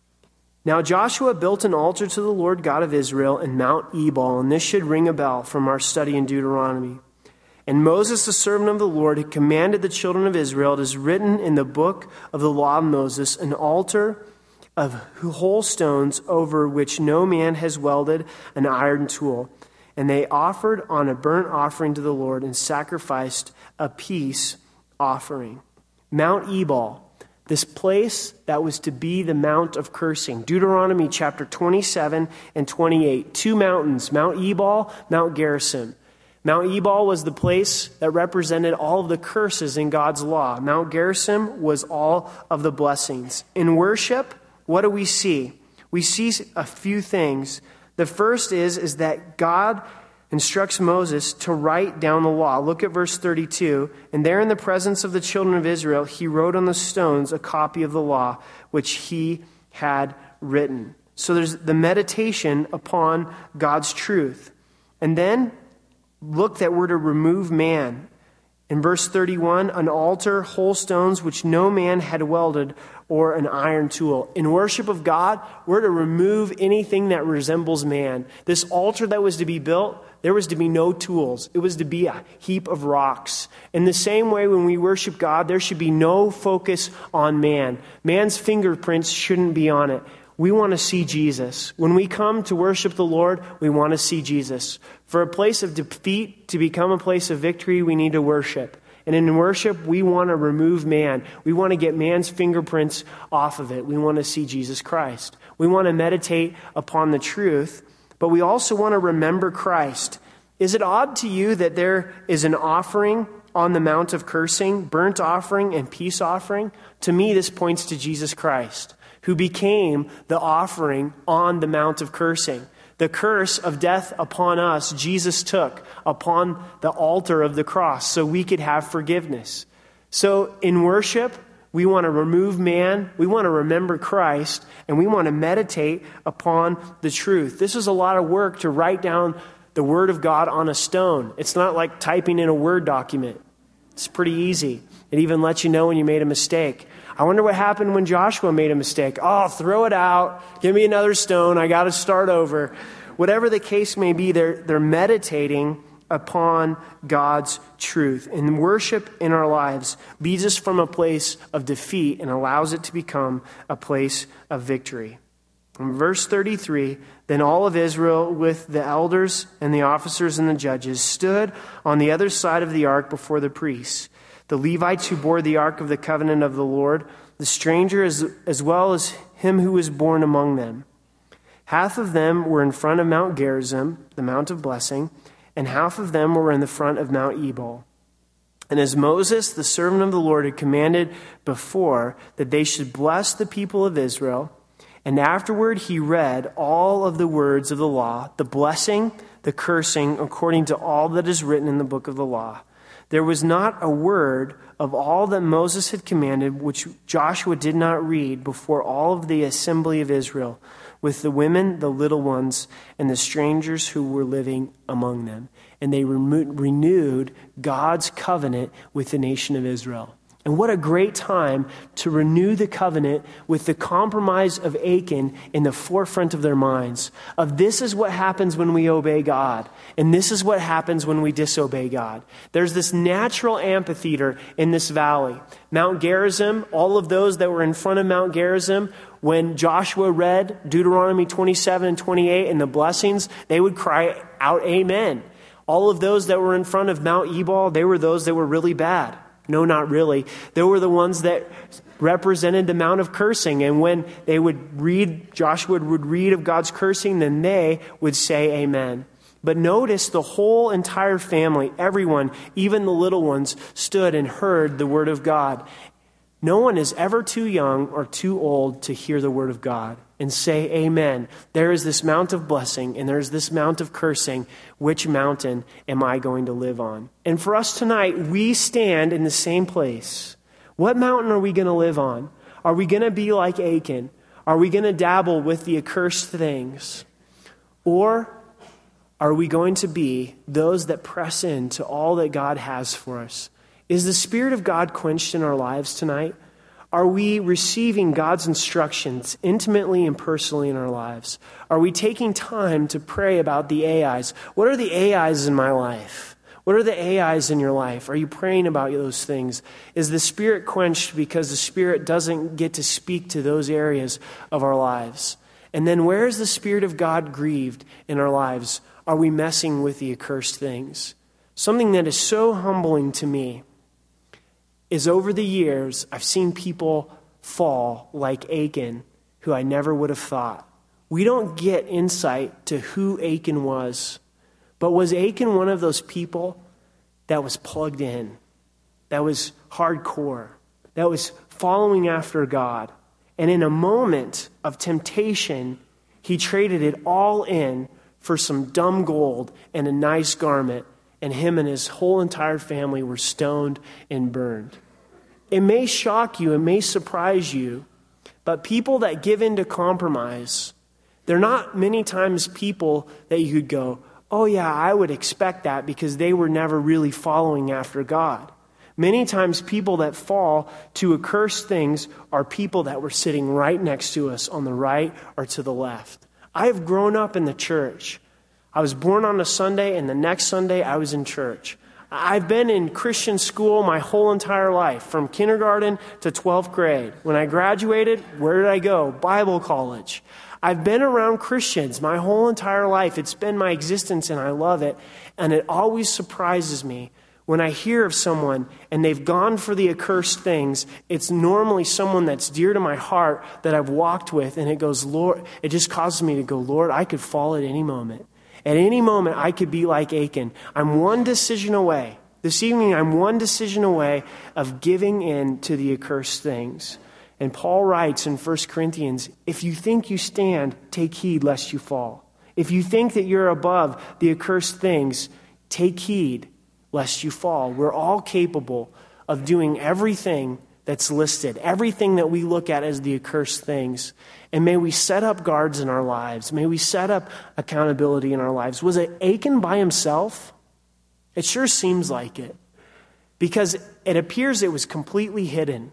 Now Joshua built an altar to the Lord God of Israel in Mount Ebal, and this should ring a bell from our study in Deuteronomy. And Moses, the servant of the Lord, had commanded the children of Israel, it is written in the book of the law of Moses, an altar of whole stones over which no man has welded an iron tool. And they offered on a burnt offering to the Lord and sacrificed a peace offering. Mount Ebal. This place that was to be the Mount of Cursing. Deuteronomy chapter 27 and 28. 2 mountains, Mount Ebal, Mount Gerizim. Mount Ebal was the place that represented all of the curses in God's law. Mount Gerizim was all of the blessings. In worship, what do we see? We see a few things. The first is that God instructs Moses to write down the law. Look at verse 32. And there in the presence of the children of Israel, he wrote on the stones a copy of the law which he had written. So there's the meditation upon God's truth. And then look that we're to remove man. In verse 31, an altar, whole stones which no man had welded, or an iron tool. In worship of God, we're to remove anything that resembles man. This altar that was to be built, there was to be no tools. It was to be a heap of rocks. In the same way, when we worship God, there should be no focus on man. Man's fingerprints shouldn't be on it. We want to see Jesus. When we come to worship the Lord, we want to see Jesus. For a place of defeat to become a place of victory, we need to worship. And in worship, we want to remove man. We want to get man's fingerprints off of it. We want to see Jesus Christ. We want to meditate upon the truth, but we also want to remember Christ. Is it odd to you that there is an offering on the Mount of Cursing, burnt offering and peace offering, to me this points to Jesus Christ, who became the offering on the Mount of Cursing. The curse of death upon us, Jesus took upon the altar of the cross so we could have forgiveness. So in worship, we want to remove man, we want to remember Christ, and we want to meditate upon the truth. This is a lot of work to write down the Word of God on a stone. It's not like typing in a Word document. It's pretty easy. It even lets you know when you made a mistake. I wonder what happened when Joshua made a mistake. Oh, throw it out. Give me another stone. I got to start over. Whatever the case may be, they're meditating upon God's truth. And worship in our lives leads us from a place of defeat and allows it to become a place of victory. In verse 33, then all of Israel with the elders and the officers and the judges stood on the other side of the ark before the priests. The Levites who bore the ark of the covenant of the Lord, the stranger as well as him who was born among them. Half of them were in front of Mount Gerizim, the Mount of Blessing, and half of them were in the front of Mount Ebal. And as Moses, the servant of the Lord, had commanded before that they should bless the people of Israel, and afterward he read all of the words of the law, the blessing, the cursing, according to all that is written in the book of the law. There was not a word of all that Moses had commanded which Joshua did not read before all of the assembly of Israel, with the women, the little ones, and the strangers who were living among them. And they renewed God's covenant with the nation of Israel. And what a great time to renew the covenant with the compromise of Achan in the forefront of their minds. Of this is what happens when we obey God. And this is what happens when we disobey God. There's this natural amphitheater in this valley. Mount Gerizim, all of those that were in front of Mount Gerizim, when Joshua read Deuteronomy 27 and 28 and the blessings, they would cry out, Amen. All of those that were in front of Mount Ebal, they were those that were really bad. No, not really. They were the ones that represented the Mount of Cursing. And when they would read, Joshua would read of God's cursing, then they would say amen. But notice the whole entire family, everyone, even the little ones, stood and heard the word of God. No one is ever too young or too old to hear the word of God and say amen. There is this mount of blessing and there is this mount of cursing. Which mountain am I going to live on? And for us tonight, we stand in the same place. What mountain are we going to live on? Are we going to be like Achan? Are we going to dabble with the accursed things? Or are we going to be those that press into all that God has for us? Is the Spirit of God quenched in our lives tonight? Are we receiving God's instructions intimately and personally in our lives? Are we taking time to pray about the AIs? What are the AIs in my life? What are the AIs in your life? Are you praying about those things? Is the Spirit quenched because the Spirit doesn't get to speak to those areas of our lives? And then where is the Spirit of God grieved in our lives? Are we messing with the accursed things? Something that is so humbling to me is over the years, I've seen people fall like Achan, who I never would have thought. We don't get insight to who Achan was. But was Achan one of those people that was plugged in, that was hardcore, that was following after God? And in a moment of temptation, he traded it all in for some dumb gold and a nice garment, and him and his whole entire family were stoned and burned. It may shock you, it may surprise you, but people that give in to compromise, they're not many times people that you could go, oh yeah, I would expect that because they were never really following after God. Many times people that fall to accursed things are people that were sitting right next to us on the right or to the left. I have grown up in the church. I was born on a Sunday, and the next Sunday I was in church. I've been in Christian school my whole entire life, from kindergarten to 12th grade. When I graduated, where did I go? Bible college. I've been around Christians my whole entire life. It's been my existence, and I love it. And it always surprises me when I hear of someone and they've gone for the accursed things. It's normally someone that's dear to my heart that I've walked with, and it goes, Lord, it just causes me to go, Lord, I could fall at any moment. At any moment, I could be like Achan. I'm one decision away. This evening, I'm one decision away of giving in to the accursed things. And Paul writes in 1 Corinthians, if you think you stand, take heed lest you fall. If you think that you're above the accursed things, take heed lest you fall. We're all capable of doing everything that's listed, everything that we look at as the accursed things. And may we set up guards in our lives. May we set up accountability in our lives. Was it Achan by himself? It sure seems like it. Because it appears it was completely hidden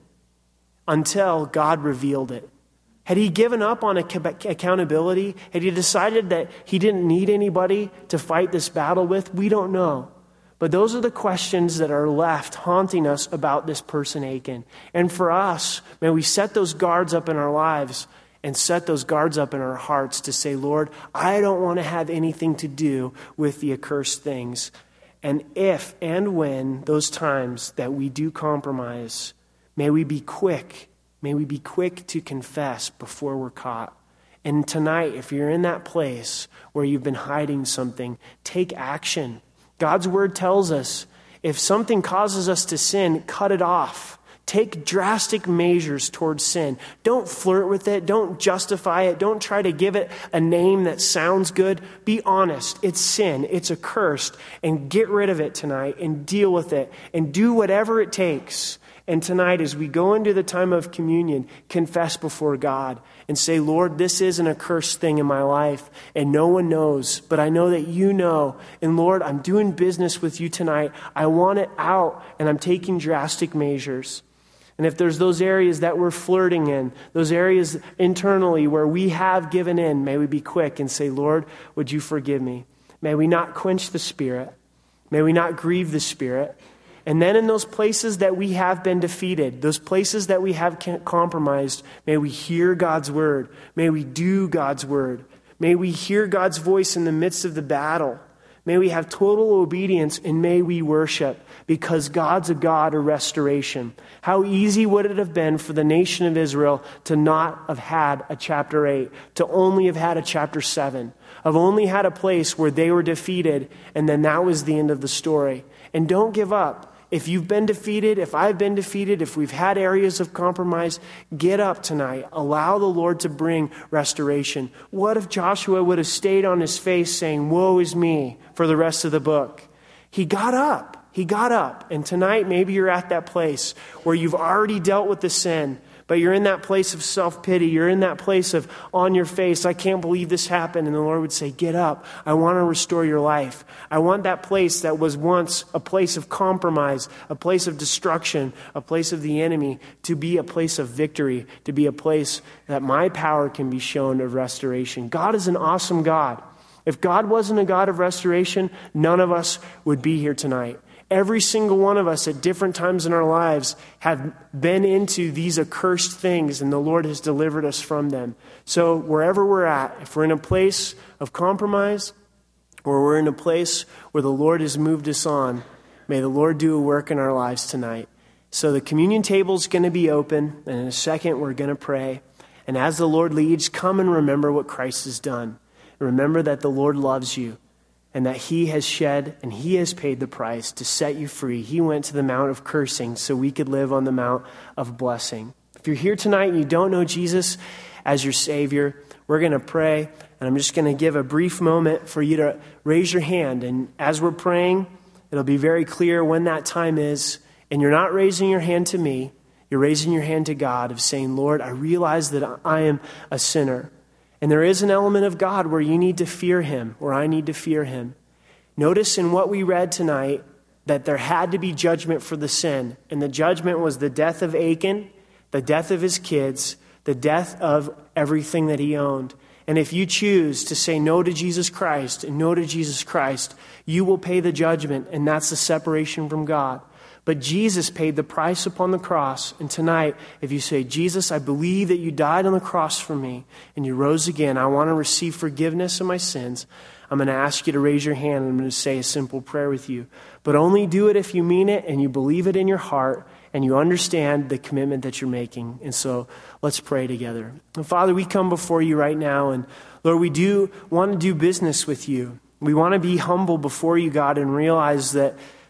until God revealed it. Had he given up on accountability? Had he decided that he didn't need anybody to fight this battle with? We don't know. But those are the questions that are left haunting us about this person, Achan. And for us, may we set those guards up in our lives and set those guards up in our hearts to say, Lord, I don't want to have anything to do with the accursed things. And if and when those times that we do compromise, may we be quick. May we be quick to confess before we're caught. And tonight, if you're in that place where you've been hiding something, take action. God's word tells us, if something causes us to sin, cut it off. Take drastic measures towards sin. Don't flirt with it. Don't justify it. Don't try to give it a name that sounds good. Be honest. It's sin. It's accursed. And get rid of it tonight and deal with it and do whatever it takes. And tonight, as we go into the time of communion, confess before God and say, Lord, this is an accursed thing in my life, and no one knows, but I know that you know. And Lord, I'm doing business with you tonight. I want it out, and I'm taking drastic measures. And if there's those areas that we're flirting in, those areas internally where we have given in, may we be quick and say, Lord, would you forgive me? May we not quench the Spirit. May we not grieve the Spirit. And then in those places that we have been defeated, those places that we have compromised, may we hear God's word. May we do God's word. May we hear God's voice in the midst of the battle. May we have total obedience, and may we worship, because God's a God of restoration. How easy would it have been for the nation of Israel to not have had a chapter 8, to only have had a chapter 7, have only had a place where they were defeated, and then that was the end of the story. And don't give up. If you've been defeated, if I've been defeated, if we've had areas of compromise, get up tonight. Allow the Lord to bring restoration. What if Joshua would have stayed on his face saying, woe is me, for the rest of the book? He got up. He got up. And tonight, maybe you're at that place where you've already dealt with the sin, but you're in that place of self-pity. You're in that place of on your face, I can't believe this happened. And the Lord would say, get up. I want to restore your life. I want that place that was once a place of compromise, a place of destruction, a place of the enemy, to be a place of victory, to be a place that my power can be shown of restoration. God is an awesome God. If God wasn't a God of restoration, none of us would be here tonight. Every single one of us at different times in our lives have been into these accursed things, and the Lord has delivered us from them. So wherever we're at, if we're in a place of compromise, or we're in a place where the Lord has moved us on, may the Lord do a work in our lives tonight. So the communion table is going to be open, and in a second we're going to pray. And as the Lord leads, come and remember what Christ has done. Remember that the Lord loves you, and that he has shed and he has paid the price to set you free. He went to the mount of cursing so we could live on the mount of blessing. If you're here tonight and you don't know Jesus as your Savior, we're going to pray, and I'm just going to give a brief moment for you to raise your hand. And as we're praying, it'll be very clear when that time is. And you're not raising your hand to me. You're raising your hand to God of saying, Lord, I realize that I am a sinner. And there is an element of God where you need to fear him, or I need to fear him. Notice in what we read tonight that there had to be judgment for the sin. And the judgment was the death of Achan, the death of his kids, the death of everything that he owned. And if you choose to say no to Jesus Christ and no to Jesus Christ, you will pay the judgment, and that's the separation from God. But Jesus paid the price upon the cross. And tonight, if you say, Jesus, I believe that you died on the cross for me and you rose again, I want to receive forgiveness of my sins, I'm going to ask you to raise your hand, and I'm going to say a simple prayer with you. But only do it if you mean it and you believe it in your heart and you understand the commitment that you're making. And so let's pray together. And Father, we come before you right now, and Lord, we do want to do business with you. We want to be humble before you, God, and realize that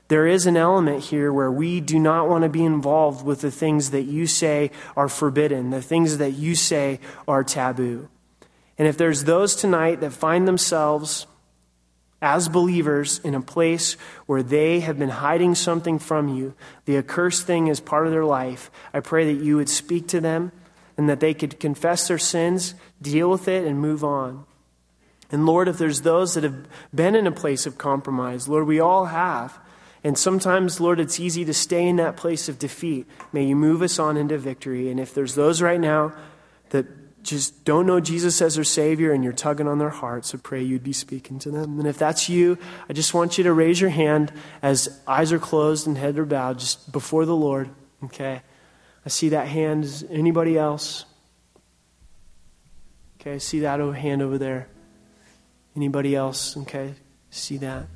there is an element here where we do not want to be involved with the things that you say are forbidden, the things that you say are taboo. And if there's those tonight that find themselves as believers in a place where they have been hiding something from you, the accursed thing is part of their life, I pray that you would speak to them and that they could confess their sins, deal with it, and move on. And Lord, if there's those that have been in a place of compromise, Lord, we all have. And sometimes, Lord, it's easy to stay in that place of defeat. May you move us on into victory. And if there's those right now that just don't know Jesus as their Savior and you're tugging on their hearts, I pray you'd be speaking to them. And if that's you, I just want you to raise your hand as eyes are closed and head are bowed just before the Lord. Okay? I see that hand. Is anybody else? Okay, I see that hand over there. Anybody else? Okay, see that?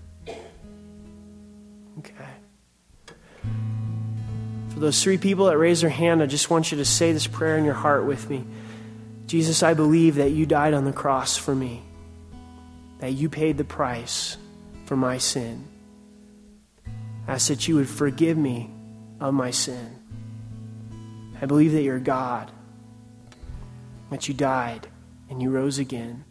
Okay. For those 3 people that raise their hand, I just want you to say this prayer in your heart with me. Jesus, I believe that you died on the cross for me, that you paid the price for my sin. I ask that you would forgive me of my sin. I believe that you're God, that you died and you rose again.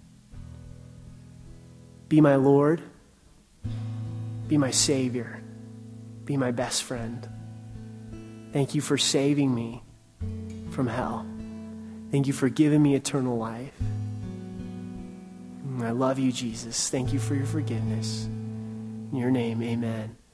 Be my Lord, be my Savior, be my best friend. Thank you for saving me from hell. Thank you for giving me eternal life. I love you, Jesus. Thank you for your forgiveness. In your name, amen.